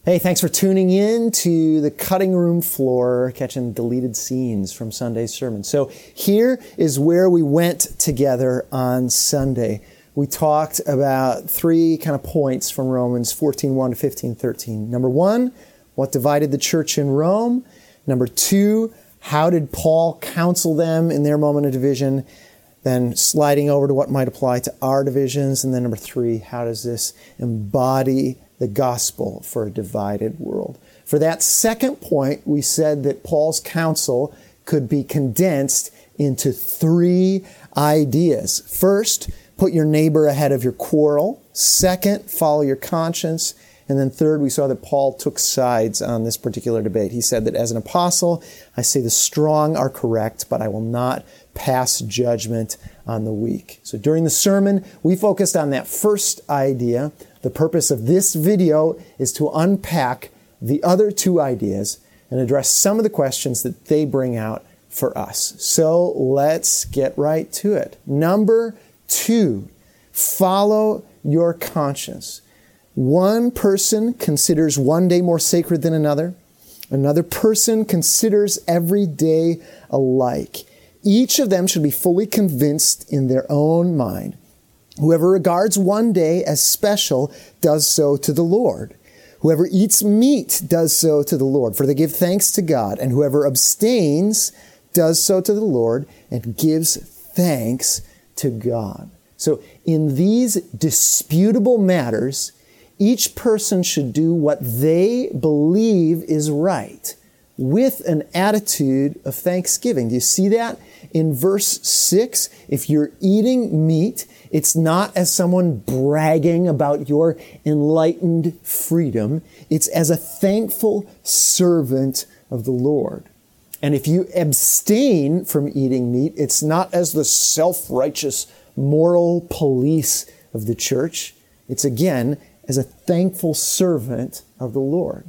Hey, thanks for tuning in to the cutting room floor, catching deleted scenes from Sunday's sermon. So here is where we went together on Sunday. We talked about three kind of points from Romans 14:1 to 15:13. Number one, what divided the church in Rome? Number two, how did Paul counsel them in their moment of division? Then sliding over to what might apply to our divisions. And then number three, how does this embody the gospel for a divided world? For that second point, we said that Paul's counsel could be condensed into three ideas. First, put your neighbor ahead of your quarrel. Second, follow your conscience. And then third, we saw that Paul took sides on this particular debate. He said that as an apostle, I say the strong are correct, but I will not pass judgment on the weak. So during the sermon, we focused on that first idea. The purpose of this video is to unpack the other two ideas and address some of the questions that they bring out for us. So let's get right to it. Number two, follow your conscience. One person considers one day more sacred than another. Another person considers every day alike. Each of them should be fully convinced in their own mind. Whoever regards one day as special does so to the Lord. Whoever eats meat does so to the Lord, for they give thanks to God. And whoever abstains does so to the Lord and gives thanks to God. So in these disputable matters, each person should do what they believe is right with an attitude of thanksgiving. Do you see that? In verse 6, if you're eating meat, it's not as someone bragging about your enlightened freedom. It's as a thankful servant of the Lord. And if you abstain from eating meat, it's not as the self-righteous moral police of the church. It's again as a thankful servant of the Lord.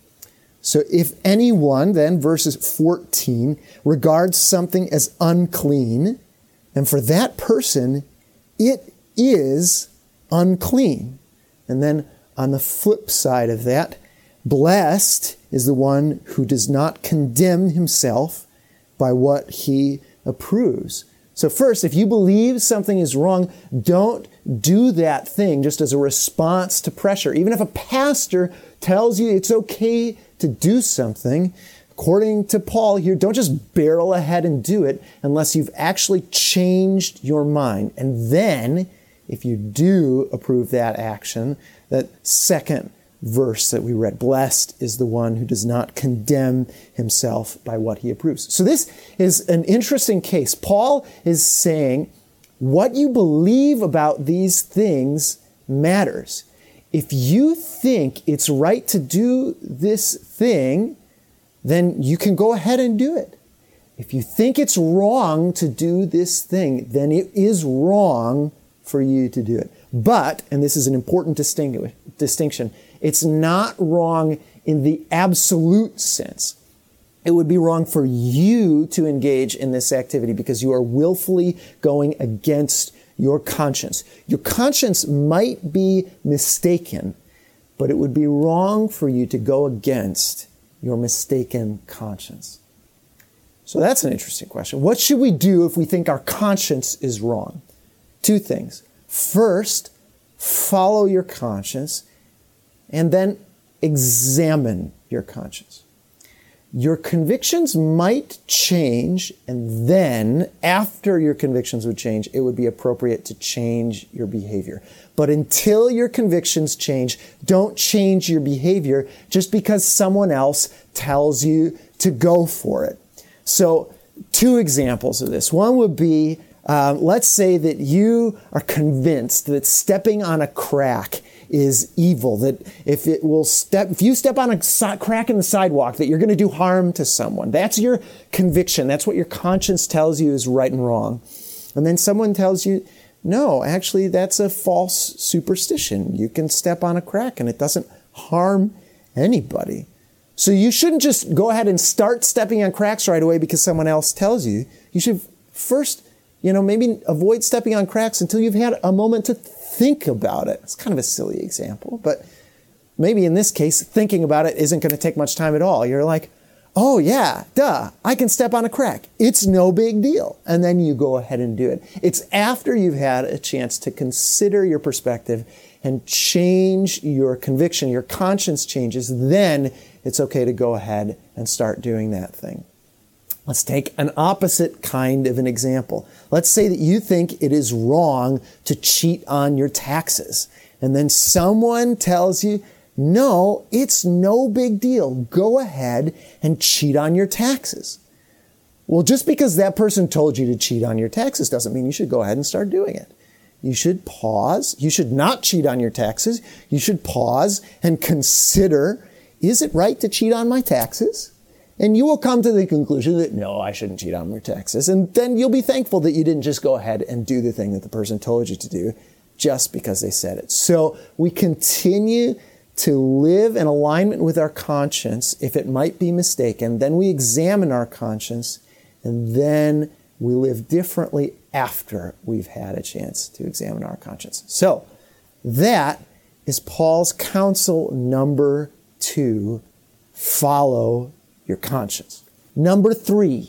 So if anyone, then, verses 14, regards something as unclean, and for that person, it is unclean. And then on the flip side of that, blessed is the one who does not condemn himself by what he approves. So first, if you believe something is wrong, don't do that thing just as a response to pressure. Even if a pastor tells you it's okay to do something, according to Paul here, don't just barrel ahead and do it unless you've actually changed your mind. And then, if you do approve that action, that second verse that we read, blessed is the one who does not condemn himself by what he approves. So this is an interesting case. Paul is saying what you believe about these things matters. If you think it's right to do this thing, then you can go ahead and do it. If you think it's wrong to do this thing, then it is wrong for you to do it. But, and this is an important distinction, it's not wrong in the absolute sense. It would be wrong for you to engage in this activity because you are willfully going against your conscience. Your conscience might be mistaken, but it would be wrong for you to go against your mistaken conscience. So that's an interesting question. What should we do if we think our conscience is wrong? Two things. First, follow your conscience, and then examine your conscience. Your convictions might change, and then, after your convictions would change, it would be appropriate to change your behavior. But until your convictions change, don't change your behavior just because someone else tells you to go for it. So, two examples of this. One would be, let's say that you are convinced that stepping on a crack is evil, that if you step on a crack in the sidewalk, that you're going to do harm to someone. That's your conviction. That's what your conscience tells you is right and wrong. And then someone tells you, no, actually, that's a false superstition. You can step on a crack and it doesn't harm anybody. So you shouldn't just go ahead and start stepping on cracks right away because someone else tells you. You should first, maybe avoid stepping on cracks until you've had a moment to think about it. It's kind of a silly example, but maybe in this case, thinking about it isn't going to take much time at all. You're like, oh yeah, duh, I can step on a crack. It's no big deal. And then you go ahead and do it. It's after you've had a chance to consider your perspective and change your conviction, your conscience changes, then it's okay to go ahead and start doing that thing. Let's take an opposite kind of an example. Let's say that you think it is wrong to cheat on your taxes. And then someone tells you, no, it's no big deal. Go ahead and cheat on your taxes. Well, just because that person told you to cheat on your taxes doesn't mean you should go ahead and start doing it. You should pause. You should not cheat on your taxes. You should pause and consider, is it right to cheat on my taxes? And you will come to the conclusion that, no, I shouldn't cheat on my taxes. And then you'll be thankful that you didn't just go ahead and do the thing that the person told you to do just because they said it. So we continue to live in alignment with our conscience if it might be mistaken. Then we examine our conscience, and then we live differently after we've had a chance to examine our conscience. So that is Paul's counsel number 2, follow your conscience. Number 3,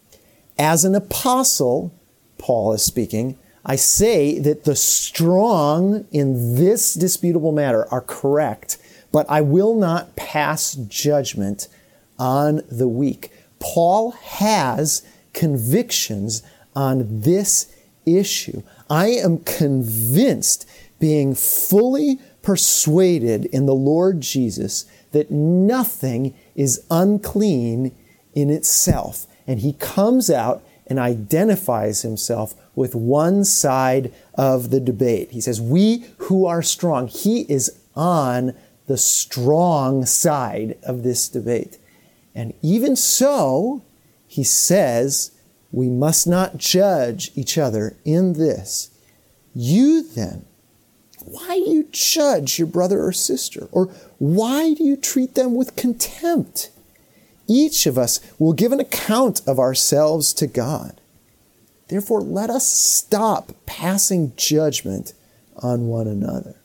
as an apostle, Paul is speaking, I say that the strong in this disputable matter are correct, but I will not pass judgment on the weak. Paul has convictions on this issue. I am convinced, being fully persuaded in the Lord Jesus, that nothing is unclean in itself. And he comes out and identifies himself with one side of the debate. He says, we who are strong. He is on the strong side of this debate. And even so, he says, we must not judge each other in this. You then, why do you judge your brother or sister? Or why do you treat them with contempt? Each of us will give an account of ourselves to God. Therefore, let us stop passing judgment on one another.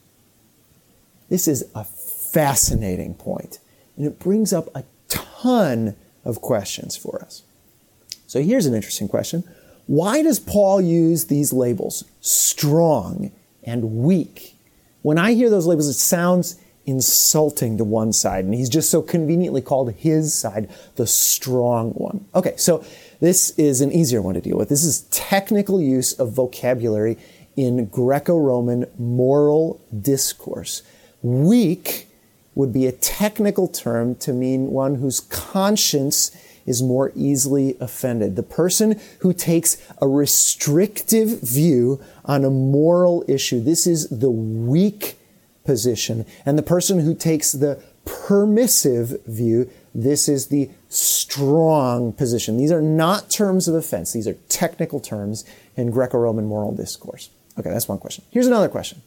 This is a fascinating point, and it brings up a ton of questions for us. So here's an interesting question. Why does Paul use these labels, strong and weak? When I hear those labels, it sounds insulting to one side, and he's just so conveniently called his side the strong one. Okay, so this is an easier one to deal with. This is technical use of vocabulary in Greco-Roman moral discourse. Weak would be a technical term to mean one whose conscience is more easily offended. The person who takes a restrictive view on a moral issue. This is the weak position. And the person who takes the permissive view, this is the strong position. These are not terms of offense. These are technical terms in Greco-Roman moral discourse. Okay, that's one question. Here's another question.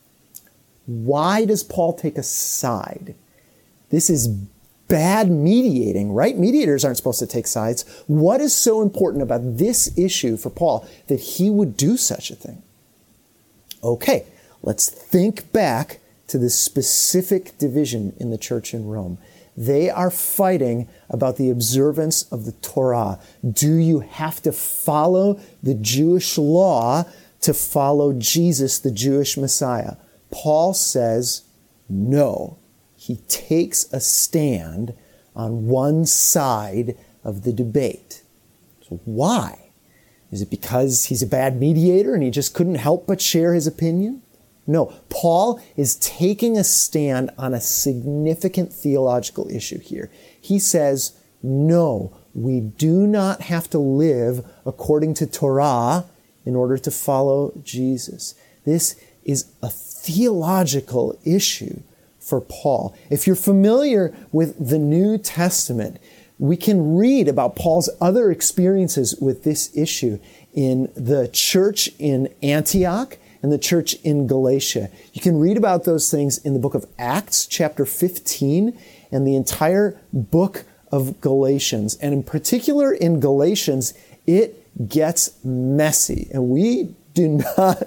Why does Paul take a side? This is bad mediating, right? Mediators aren't supposed to take sides. What is so important about this issue for Paul that he would do such a thing? Okay, let's think back to the specific division in the church in Rome. They are fighting about the observance of the Torah. Do you have to follow the Jewish law to follow Jesus, the Jewish Messiah? Paul says no. He takes a stand on one side of the debate. So why? Is it because he's a bad mediator and he just couldn't help but share his opinion? No, Paul is taking a stand on a significant theological issue here. He says, no, we do not have to live according to Torah in order to follow Jesus. This is a theological issue for Paul. If you're familiar with the New Testament, we can read about Paul's other experiences with this issue in the church in Antioch and the church in Galatia. You can read about those things in the book of Acts, chapter 15, and the entire book of Galatians. And in particular in Galatians, it gets messy. And we do not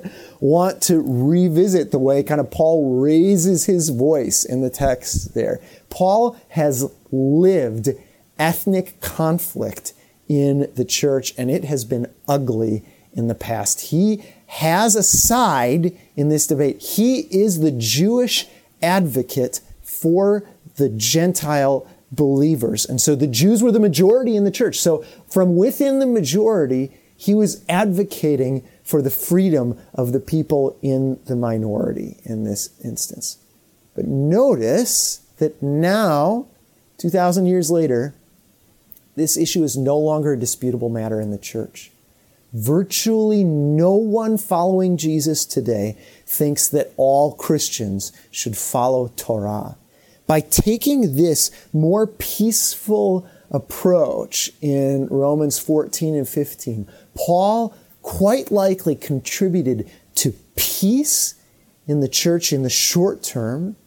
want to revisit the way kind of Paul raises his voice in the text there. Paul has lived ethnic conflict in the church, and it has been ugly in the past. He has a side in this debate. He is the Jewish advocate for the Gentile believers. And so the Jews were the majority in the church. So from within the majority, he was advocating for the freedom of the people in the minority in this instance. But notice that now, 2,000 years later, this issue is no longer a disputable matter in the church. Virtually no one following Jesus today thinks that all Christians should follow Torah. By taking this more peaceful approach in Romans 14 and 15, Paul quite likely contributed to peace in the church in the short term,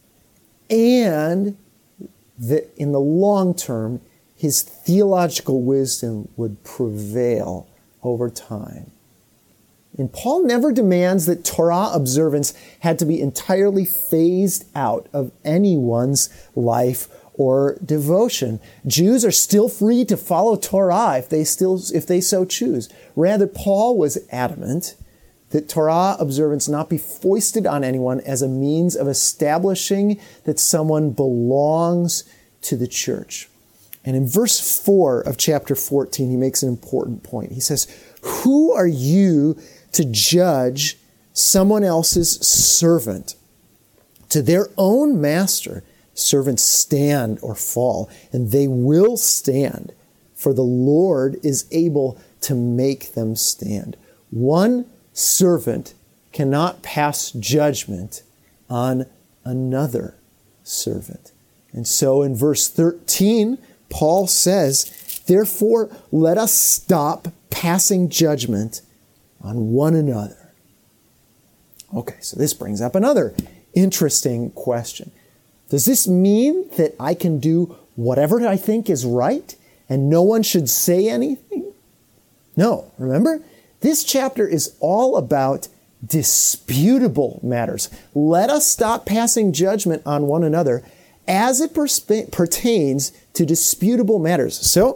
and that in the long term, his theological wisdom would prevail over time. And Paul never demands that Torah observance had to be entirely phased out of anyone's life or devotion. Jews are still free to follow Torah if they so choose. Rather, Paul was adamant that Torah observance not be foisted on anyone as a means of establishing that someone belongs to the church. And in verse 4 of chapter 14, he makes an important point. He says, "Who are you to judge someone else's servant? To their own master, servants stand or fall, and they will stand, for the Lord is able to make them stand." One servant cannot pass judgment on another servant. And so in verse 13, Paul says, "Therefore, let us stop passing judgment on one another." Okay, so this brings up another interesting question. Does this mean that I can do whatever I think is right and no one should say anything? No, remember? This chapter is all about disputable matters. Let us stop passing judgment on one another as it pertains to disputable matters. So,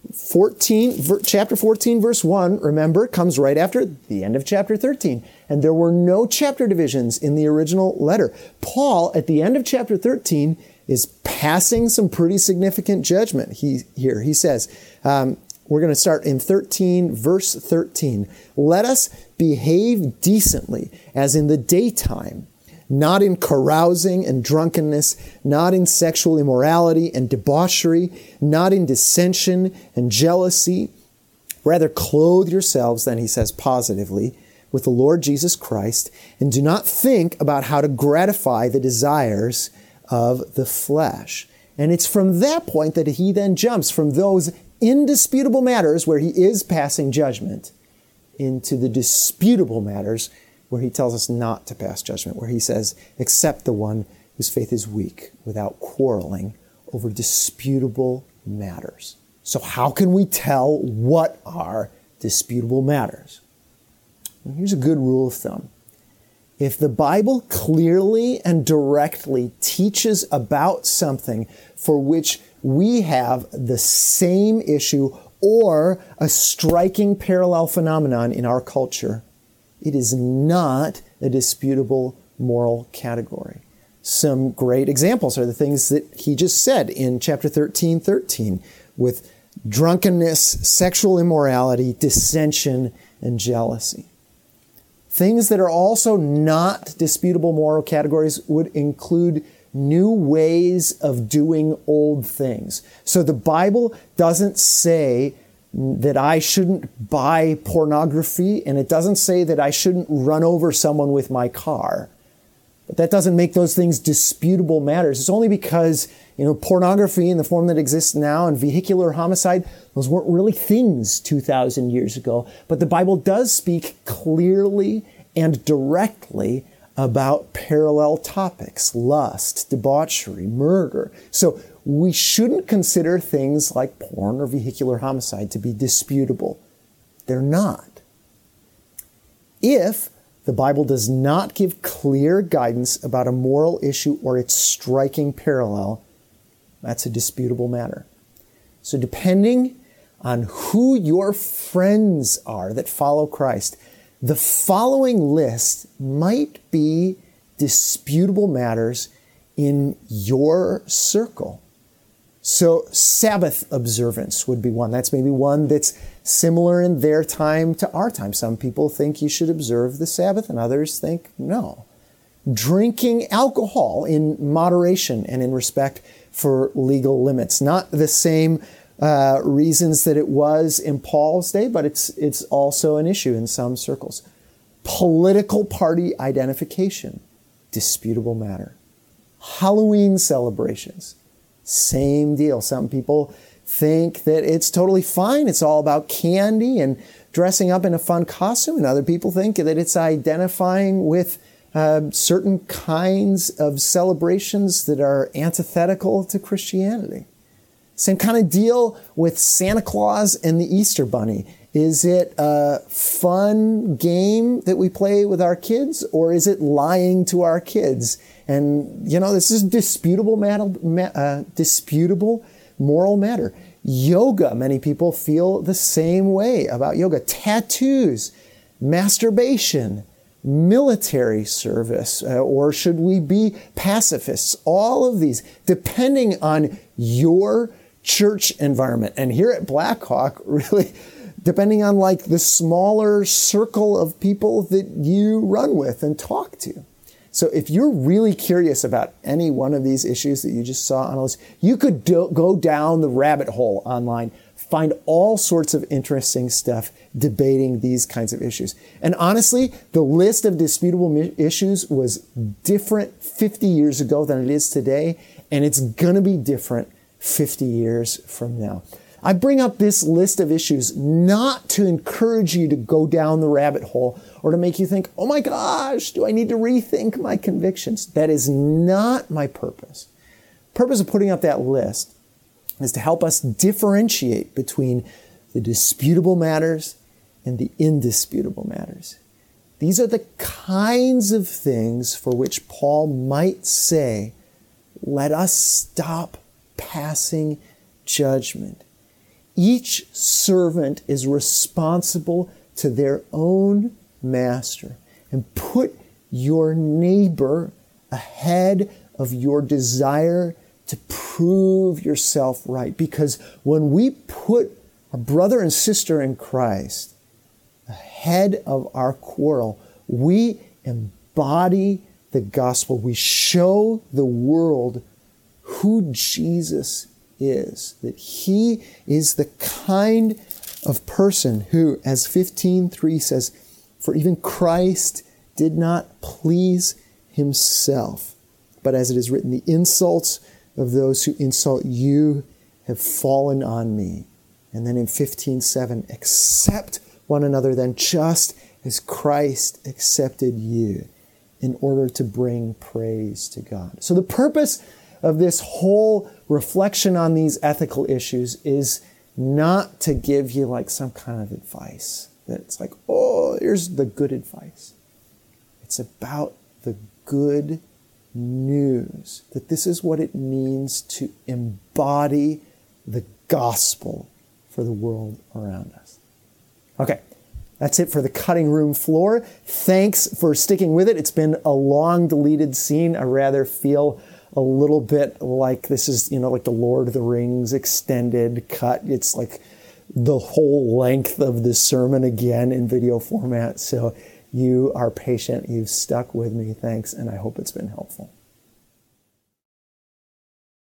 chapter 14, verse 1, remember, comes right after the end of chapter 13. And there were no chapter divisions in the original letter. Paul, at the end of chapter 13, is passing some pretty significant judgment. He says, we're going to start in 13, verse 13. "Let us behave decently as in the daytime, not in carousing and drunkenness, not in sexual immorality and debauchery, not in dissension and jealousy. Rather, clothe yourselves," then he says positively, "with the Lord Jesus Christ, and do not think about how to gratify the desires of the flesh." And it's from that point that he then jumps from those indisputable matters where he is passing judgment into the disputable matters where he tells us not to pass judgment, where he says, "Accept the one whose faith is weak without quarreling over disputable matters." So how can we tell what are disputable matters? Well, here's a good rule of thumb. If the Bible clearly and directly teaches about something for which we have the same issue or a striking parallel phenomenon in our culture, it is not a disputable moral category. Some great examples are the things that he just said in chapter 13 with drunkenness, sexual immorality, dissension, and jealousy. Things that are also not disputable moral categories would include new ways of doing old things. So the Bible doesn't say that I shouldn't buy pornography, and it doesn't say that I shouldn't run over someone with my car. But that doesn't make those things disputable matters. It's only because, pornography in the form that exists now and vehicular homicide, those weren't really things 2,000 years ago. But the Bible does speak clearly and directly about parallel topics: lust, debauchery, murder. So we shouldn't consider things like porn or vehicular homicide to be disputable. They're not. If The Bible does not give clear guidance about a moral issue or its striking parallel. That's a disputable matter. So depending on who your friends are that follow Christ, the following list might be disputable matters in your circle. So Sabbath observance would be one. That's maybe one that's similar in their time to our time. Some people think you should observe the Sabbath and others think no. Drinking alcohol in moderation and in respect for legal limits. Not the same reasons that it was in Paul's day, but it's also an issue in some circles. Political party identification, disputable matter. Halloween celebrations, same deal. Some people think that it's totally fine. It's all about candy and dressing up in a fun costume, and other people think that it's identifying with certain kinds of celebrations that are antithetical to Christianity. Same kind of deal with Santa Claus and the Easter Bunny. Is it a fun game that we play with our kids, or is it lying to our kids? And, this is disputable moral matter. Yoga, many people feel the same way about yoga. Tattoos, masturbation, military service, or should we be pacifists? All of these, depending on your church environment. And here at Blackhawk, really, depending on the smaller circle of people that you run with and talk to. So if you're really curious about any one of these issues that you just saw on a list, you could go down the rabbit hole online, find all sorts of interesting stuff debating these kinds of issues. And honestly, the list of disputable issues was different 50 years ago than it is today, and it's going to be different 50 years from now. I bring up this list of issues not to encourage you to go down the rabbit hole or to make you think, oh my gosh, do I need to rethink my convictions? That is not my purpose. The purpose of putting up that list is to help us differentiate between the disputable matters and the indisputable matters. These are the kinds of things for which Paul might say, let us stop passing judgment. Each servant is responsible to their own master, and put your neighbor ahead of your desire to prove yourself right. Because when we put a brother and sister in Christ ahead of our quarrel, we embody the gospel. We show the world who Jesus is, that he is the kind of person who, as 15:3 says, for even Christ did not please himself, but as it is written, the insults of those who insult you have fallen on me. And then in 15:7, accept one another then just as Christ accepted you, in order to bring praise to God. So the purpose of this whole reflection on these ethical issues is not to give you some kind of advice that it's here's the good advice. It's about the good news, that this is what it means to embody the gospel for the world around us. Okay, that's it for the cutting room floor. Thanks for sticking with it. It's been a long deleted scene. I rather feel a little bit like this is, like the Lord of the Rings extended cut. It's like the whole length of the sermon again in video format. So you are patient. You've stuck with me. Thanks. And I hope it's been helpful.